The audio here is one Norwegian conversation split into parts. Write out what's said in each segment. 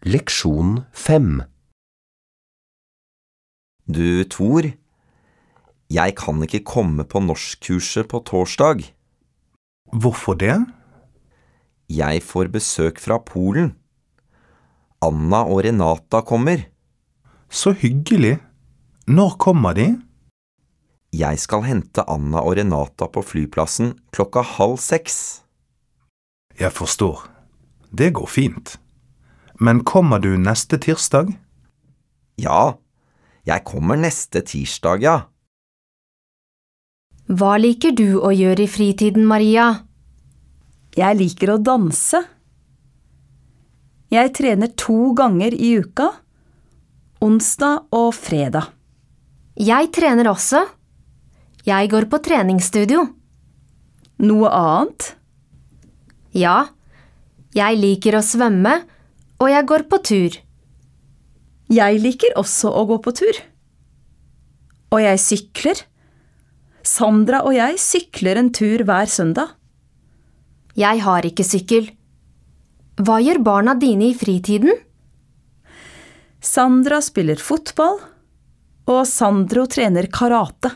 Leksjon 5. Du, Tor, jeg kan ikke komme på norskkurset på torsdag. Hvorfor det? Jeg får besøk fra Polen. Anna og Renata kommer. Så hyggelig. Når kommer de? Jeg skal hente Anna og Renata på flyplassen 5:30. Jeg forstår. Det går fint. Men kommer du neste tirsdag? Ja, jeg kommer neste tirsdag, ja. Hva liker du å gjøre i fritiden, Maria? Jeg liker å danse. Jeg trener 2 ganger i uka, onsdag og fredag. Jeg trener også. Jeg går på treningsstudio. Noe annet? Ja, jeg liker å svømme, og jeg går på tur. Jeg liker også å gå på tur. Og jeg sykler. Sandra og jeg sykler en tur hver søndag. Jeg har ikke sykkel. Hva gjør barna dine i fritiden? Sandra spiller fotball, og Sandro trener karate.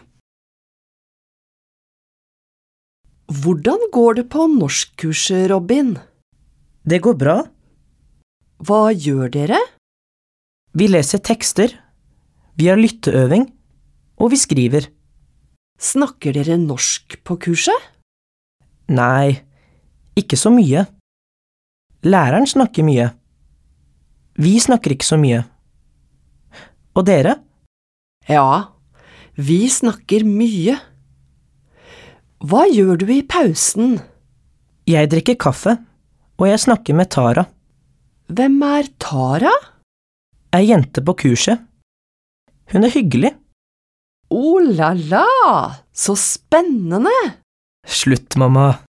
Hvordan går det på norskkurset, Robin? Det går bra. Hva gjør dere? Vi leser tekster, vi har lytteøving, og vi skriver. Snakker dere norsk på kurset? Nei, ikke så mye. Læreren snakker mye. Vi snakker ikke så mye. Og dere? Ja, vi snakker mye. Hva gjør du i pausen? Jeg drikker kaffe, og jeg snakker med Tara. Hvem er Tara? Ei jente på kurset. Hun er hyggelig. Oh la la, så spennende! Slutt, mamma.